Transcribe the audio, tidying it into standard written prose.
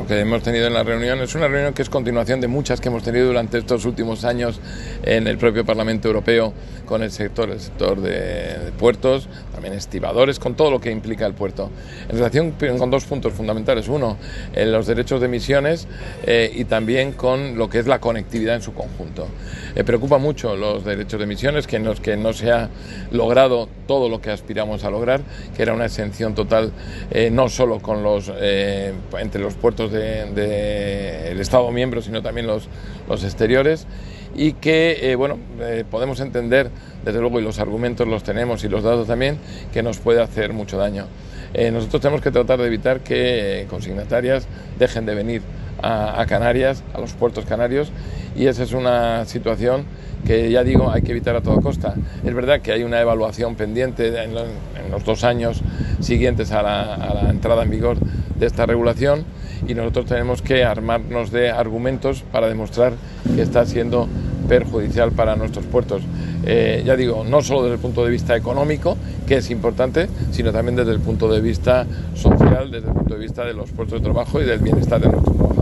lo que hemos tenido en la reunión es una reunión que es continuación de muchas que hemos tenido durante estos últimos años en el propio Parlamento Europeo con el sector de puertos, también estibadores, con todo lo que implica el puerto. En relación con dos puntos fundamentales. Uno, los derechos de emisiones y también con lo que es la conectividad en su conjunto. Preocupa mucho los derechos de emisiones, que no se ha logrado todo lo que aspiramos a lograr, que era una exención total, no solo con entre los puertos del Estado miembro, sino también los exteriores, y que podemos entender, desde luego, y los argumentos los tenemos y los datos también, que nos puede hacer mucho daño. Nosotros tenemos que tratar de evitar que consignatarias dejen de venir a Canarias, a los puertos canarios, y esa es una situación que, ya digo, hay que evitar a toda costa. Es verdad que hay una evaluación pendiente en los 2 años siguientes a la entrada en vigor de esta regulación, y nosotros tenemos que armarnos de argumentos para demostrar que está siendo perjudicial para nuestros puertos. Ya digo, no solo desde el punto de vista económico, que es importante, sino también desde el punto de vista social, desde el punto de vista de los puestos de trabajo y del bienestar de nuestros trabajadores.